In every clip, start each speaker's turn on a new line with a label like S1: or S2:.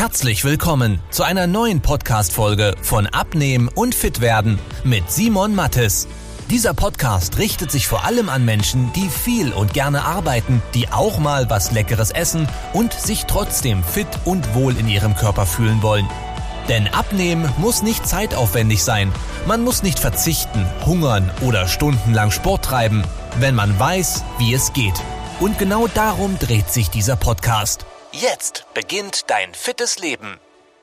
S1: Herzlich willkommen zu einer neuen Podcast-Folge von Abnehmen und Fitwerden mit Simon Mattes. Dieser Podcast richtet sich vor allem an Menschen, die viel und gerne arbeiten, die auch mal was Leckeres essen und sich trotzdem fit und wohl in ihrem Körper fühlen wollen. Denn Abnehmen muss nicht zeitaufwendig sein. Man muss nicht verzichten, hungern oder stundenlang Sport treiben, wenn man weiß, wie es geht. Und genau darum dreht sich dieser Podcast. Jetzt beginnt dein fittes Leben.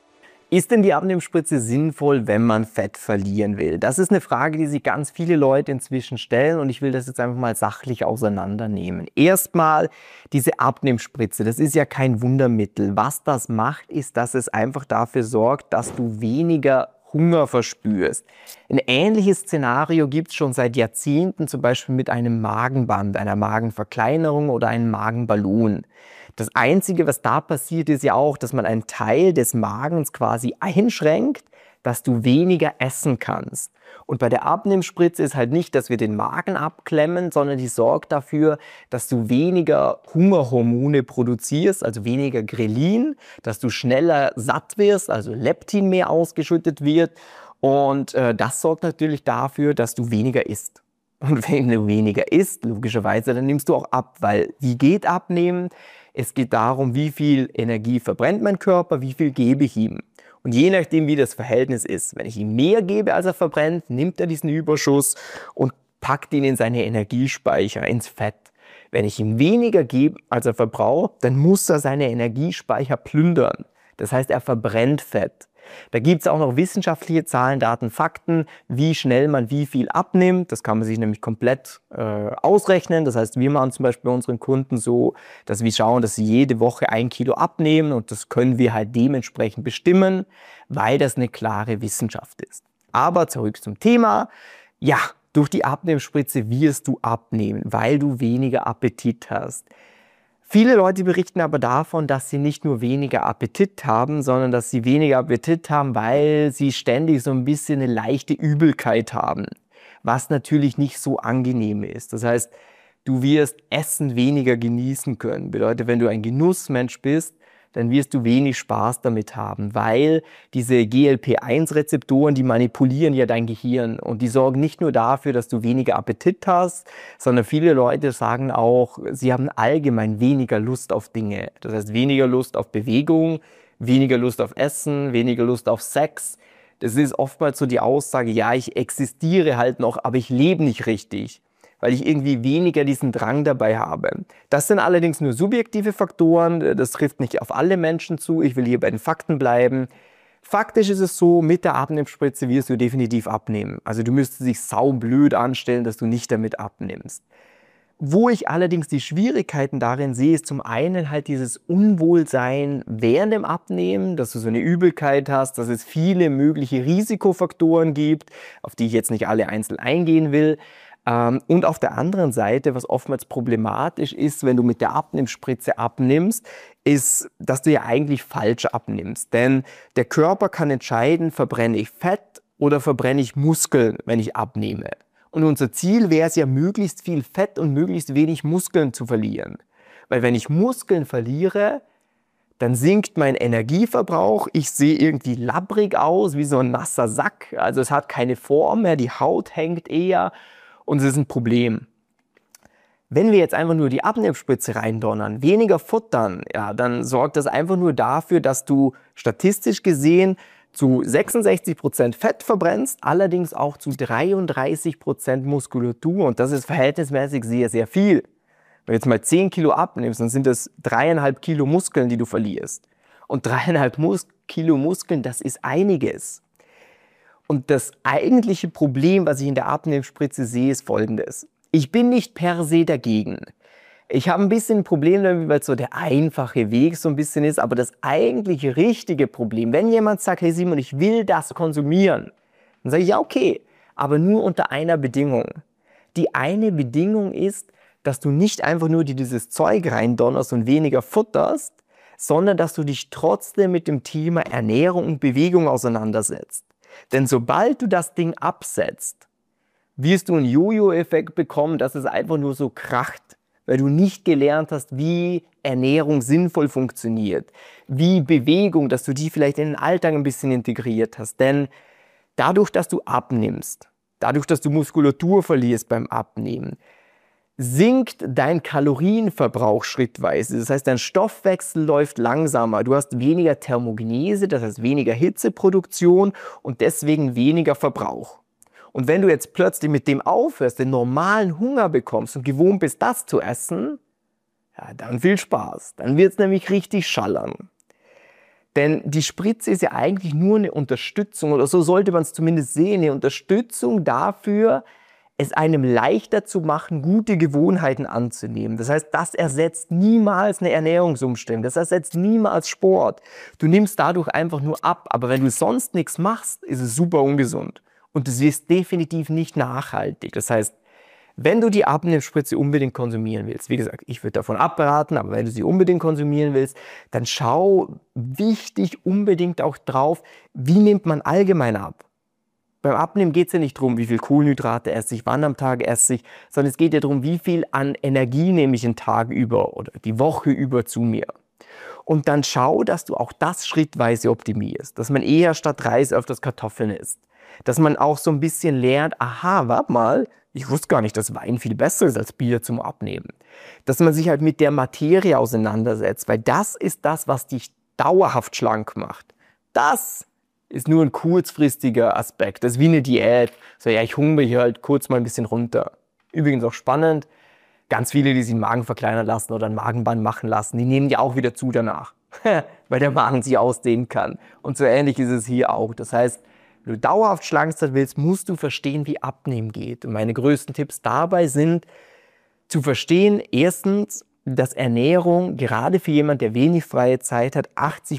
S2: Ist denn die Abnehmspritze sinnvoll, wenn man Fett verlieren will? Das ist eine Frage, die sich ganz viele Leute inzwischen stellen und ich will das jetzt einfach mal sachlich auseinandernehmen. Erstmal diese Abnehmspritze, das ist ja kein Wundermittel. Was das macht, ist, dass es einfach dafür sorgt, dass du weniger Hunger verspürst. Ein ähnliches Szenario gibt es schon seit Jahrzehnten, zum Beispiel mit einem Magenband, einer Magenverkleinerung oder einem Magenballon. Das Einzige, was da passiert, ist ja auch, dass man einen Teil des Magens quasi einschränkt, dass du weniger essen kannst. Und bei der Abnehmspritze ist halt nicht, dass wir den Magen abklemmen, sondern die sorgt dafür, dass du weniger Hungerhormone produzierst, also weniger Grelin, dass du schneller satt wirst, also Leptin mehr ausgeschüttet wird. Und das sorgt natürlich dafür, dass du weniger isst. Und wenn du weniger isst, logischerweise, dann nimmst du auch ab, weil wie geht Abnehmen? Es geht darum, wie viel Energie verbrennt mein Körper, wie viel gebe ich ihm. Und je nachdem, wie das Verhältnis ist, wenn ich ihm mehr gebe, als er verbrennt, nimmt er diesen Überschuss und packt ihn in seine Energiespeicher, ins Fett. Wenn ich ihm weniger gebe, als er verbraucht, dann muss er seine Energiespeicher plündern. Das heißt, er verbrennt Fett. Da gibt es auch noch wissenschaftliche Zahlen, Daten, Fakten, wie schnell man wie viel abnimmt. Das kann man sich nämlich komplett ausrechnen. Das heißt, wir machen zum Beispiel bei unseren Kunden so, dass wir schauen, dass sie jede Woche 1 Kilo abnehmen und das können wir halt dementsprechend bestimmen, weil das eine klare Wissenschaft ist. Aber zurück zum Thema. Ja, durch die Abnehmspritze wirst du abnehmen, weil du weniger Appetit hast. Viele Leute berichten aber davon, dass sie nicht nur weniger Appetit haben, sondern dass sie weniger Appetit haben, weil sie ständig so ein bisschen eine leichte Übelkeit haben, was natürlich nicht so angenehm ist. Das heißt, du wirst Essen weniger genießen können. Bedeutet, wenn du ein Genussmensch bist, dann wirst du wenig Spaß damit haben, weil diese GLP-1-Rezeptoren, die manipulieren ja dein Gehirn und die sorgen nicht nur dafür, dass du weniger Appetit hast, sondern viele Leute sagen auch, sie haben allgemein weniger Lust auf Dinge. Das heißt, weniger Lust auf Bewegung, weniger Lust auf Essen, weniger Lust auf Sex. Das ist oftmals so die Aussage, ja, ich existiere halt noch, aber ich lebe nicht richtig, weil ich irgendwie weniger diesen Drang dabei habe. Das sind allerdings nur subjektive Faktoren, das trifft nicht auf alle Menschen zu, ich will hier bei den Fakten bleiben. Faktisch ist es so, mit der Abnehmspritze wirst du definitiv abnehmen. Also du müsstest dich saublöd anstellen, dass du nicht damit abnimmst. Wo ich allerdings die Schwierigkeiten darin sehe, ist zum einen halt dieses Unwohlsein während dem Abnehmen, dass du so eine Übelkeit hast, dass es viele mögliche Risikofaktoren gibt, auf die ich jetzt nicht alle einzeln eingehen will. Und auf der anderen Seite, was oftmals problematisch ist, wenn du mit der Abnehmspritze abnimmst, ist, dass du ja eigentlich falsch abnimmst. Denn der Körper kann entscheiden, verbrenne ich Fett oder verbrenne ich Muskeln, wenn ich abnehme. Und unser Ziel wäre es ja, möglichst viel Fett und möglichst wenig Muskeln zu verlieren. Weil wenn ich Muskeln verliere, dann sinkt mein Energieverbrauch, ich sehe irgendwie labbrig aus, wie so ein nasser Sack. Also es hat keine Form mehr, die Haut hängt eher. Und es ist ein Problem. Wenn wir jetzt einfach nur die Abnehmspritze reindonnern, weniger futtern, ja, dann sorgt das einfach nur dafür, dass du statistisch gesehen zu 66% Fett verbrennst, allerdings auch zu 33% Muskulatur. Und das ist verhältnismäßig sehr, sehr viel. Wenn du jetzt mal 10 Kilo abnimmst, dann sind das 3,5 Kilo Muskeln, die du verlierst. Und 3,5 Kilo Muskeln, das ist einiges. Und das eigentliche Problem, was ich in der Abnehmspritze sehe, ist folgendes. Ich bin nicht per se dagegen. Ich habe ein bisschen ein Problem damit, weil es so der einfache Weg so ein bisschen ist. Aber das eigentliche richtige Problem, wenn jemand sagt, hey Simon, ich will das konsumieren, dann sage ich, ja okay, aber nur unter einer Bedingung. Die eine Bedingung ist, dass du nicht einfach nur dir dieses Zeug reindonnerst und weniger futterst, sondern dass du dich trotzdem mit dem Thema Ernährung und Bewegung auseinandersetzt. Denn sobald du das Ding absetzt, wirst du einen Jojo-Effekt bekommen, dass es einfach nur so kracht, weil du nicht gelernt hast, wie Ernährung sinnvoll funktioniert, wie Bewegung, dass du die vielleicht in den Alltag ein bisschen integriert hast. Denn dadurch, dass du abnimmst, dadurch, dass du Muskulatur verlierst beim Abnehmen, sinkt dein Kalorienverbrauch schrittweise. Das heißt, dein Stoffwechsel läuft langsamer. Du hast weniger Thermogenese, das heißt weniger Hitzeproduktion und deswegen weniger Verbrauch. Und wenn du jetzt plötzlich mit dem aufhörst, den normalen Hunger bekommst und gewohnt bist, das zu essen, ja, dann viel Spaß. Dann wird es nämlich richtig schallern. Denn die Spritze ist ja eigentlich nur eine Unterstützung, oder so sollte man es zumindest sehen, eine Unterstützung dafür, es einem leichter zu machen, gute Gewohnheiten anzunehmen. Das heißt, das ersetzt niemals eine Ernährungsumstellung, das ersetzt niemals Sport. Du nimmst dadurch einfach nur ab, aber wenn du sonst nichts machst, ist es super ungesund. Und es ist definitiv nicht nachhaltig. Das heißt, wenn du die Abnehmspritze unbedingt konsumieren willst, wie gesagt, ich würde davon abraten, aber wenn du sie unbedingt konsumieren willst, dann schau wichtig unbedingt auch drauf, wie nimmt man allgemein ab. Beim Abnehmen geht es ja nicht darum, wie viel Kohlenhydrate esse ich, wann am Tag esse ich, sondern es geht ja darum, wie viel an Energie nehme ich den Tag über oder die Woche über zu mir. Und dann schau, dass du auch das schrittweise optimierst, dass man eher statt Reis öfters Kartoffeln isst. Dass man auch so ein bisschen lernt, aha, warte mal, ich wusste gar nicht, dass Wein viel besser ist als Bier zum Abnehmen. Dass man sich halt mit der Materie auseinandersetzt, weil das ist das, was dich dauerhaft schlank macht. Das ist nur ein kurzfristiger Aspekt. Das ist wie eine Diät. So, ja, ich hungere hier halt kurz mal ein bisschen runter. Übrigens auch spannend, ganz viele, die sich den Magen verkleinern lassen oder ein Magenband machen lassen, die nehmen ja auch wieder zu danach, weil der Magen sich ausdehnen kann. Und so ähnlich ist es hier auch. Das heißt, wenn du dauerhaft schlank sein willst, musst du verstehen, wie Abnehmen geht. Und meine größten Tipps dabei sind, zu verstehen, erstens, dass Ernährung gerade für jemanden, der wenig freie Zeit hat,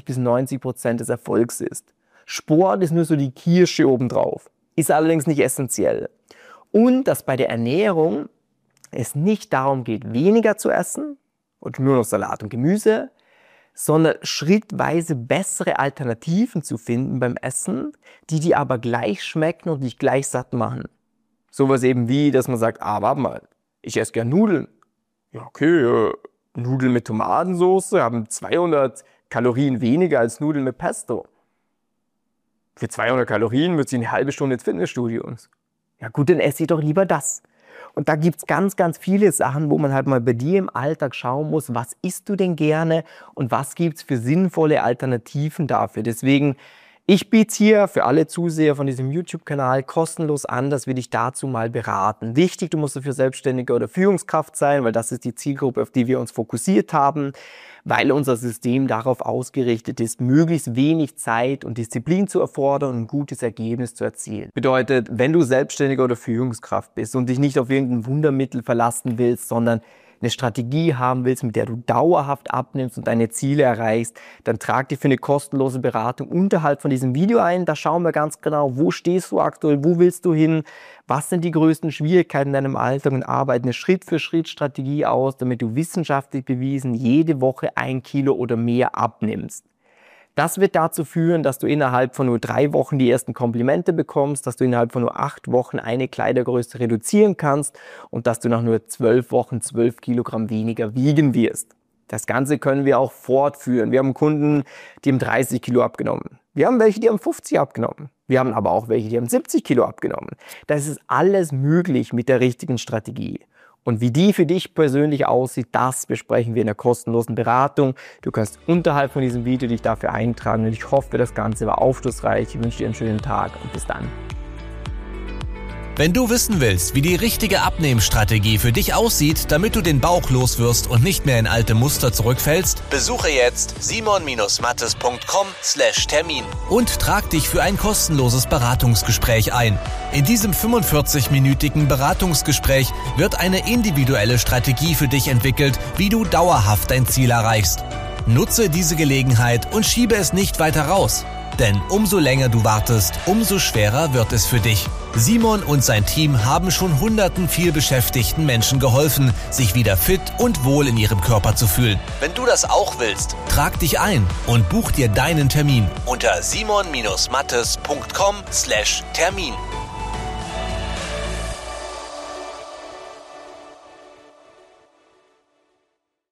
S2: 80-90% des Erfolgs ist. Sport ist nur so die Kirsche obendrauf, ist allerdings nicht essentiell. Und dass bei der Ernährung es nicht darum geht, weniger zu essen und nur noch Salat und Gemüse, sondern schrittweise bessere Alternativen zu finden beim Essen, die dir aber gleich schmecken und dich gleich satt machen. Sowas eben wie, dass man sagt, warte mal, ich esse gern Nudeln. Ja, okay, Nudeln mit Tomatensauce haben 200 Kalorien weniger als Nudeln mit Pesto. Für 200 Kalorien müsste ich eine halbe Stunde ins Fitnessstudio. Ja gut, dann esse ich doch lieber das. Und da gibt es ganz, ganz viele Sachen, wo man halt mal bei dir im Alltag schauen muss, was isst du denn gerne und was gibt es für sinnvolle Alternativen dafür. Deswegen, ich biete hier für alle Zuseher von diesem YouTube-Kanal kostenlos an, dass wir dich dazu mal beraten. Wichtig, du musst dafür Selbstständige oder Führungskraft sein, weil das ist die Zielgruppe, auf die wir uns fokussiert haben, weil unser System darauf ausgerichtet ist, möglichst wenig Zeit und Disziplin zu erfordern und ein gutes Ergebnis zu erzielen. Bedeutet, wenn du Selbstständiger oder Führungskraft bist und dich nicht auf irgendein Wundermittel verlassen willst, sondern eine Strategie haben willst, mit der du dauerhaft abnimmst und deine Ziele erreichst, dann trag dich für eine kostenlose Beratung unterhalb von diesem Video ein. Da schauen wir ganz genau, wo stehst du aktuell, wo willst du hin, was sind die größten Schwierigkeiten in deinem Alltag und arbeiten eine Schritt-für-Schritt-Strategie aus, damit du wissenschaftlich bewiesen jede Woche 1 Kilo oder mehr abnimmst. Das wird dazu führen, dass du innerhalb von nur 3 Wochen die ersten Komplimente bekommst, dass du innerhalb von nur 8 Wochen eine Kleidergröße reduzieren kannst und dass du nach nur 12 Wochen 12 Kilogramm weniger wiegen wirst. Das Ganze können wir auch fortführen. Wir haben Kunden, die haben 30 Kilo abgenommen. Wir haben welche, die haben 50 abgenommen. Wir haben aber auch welche, die haben 70 Kilo abgenommen. Das ist alles möglich mit der richtigen Strategie. Und wie die für dich persönlich aussieht, das besprechen wir in der kostenlosen Beratung. Du kannst unterhalb von diesem Video dich dafür eintragen und ich hoffe, das Ganze war aufschlussreich. Ich wünsche dir einen schönen Tag und bis dann.
S1: Wenn du wissen willst, wie die richtige Abnehmstrategie für dich aussieht, damit du den Bauch loswirst und nicht mehr in alte Muster zurückfällst, besuche jetzt simon-mattes.com/Termin und trag dich für ein kostenloses Beratungsgespräch ein. In diesem 45-minütigen Beratungsgespräch wird eine individuelle Strategie für dich entwickelt, wie du dauerhaft dein Ziel erreichst. Nutze diese Gelegenheit und schiebe es nicht weiter raus. Denn umso länger du wartest, umso schwerer wird es für dich. Simon und sein Team haben schon hunderten vielbeschäftigten Menschen geholfen, sich wieder fit und wohl in ihrem Körper zu fühlen. Wenn du das auch willst, trag dich ein und buch dir deinen Termin unter simon-mattes.com/Termin.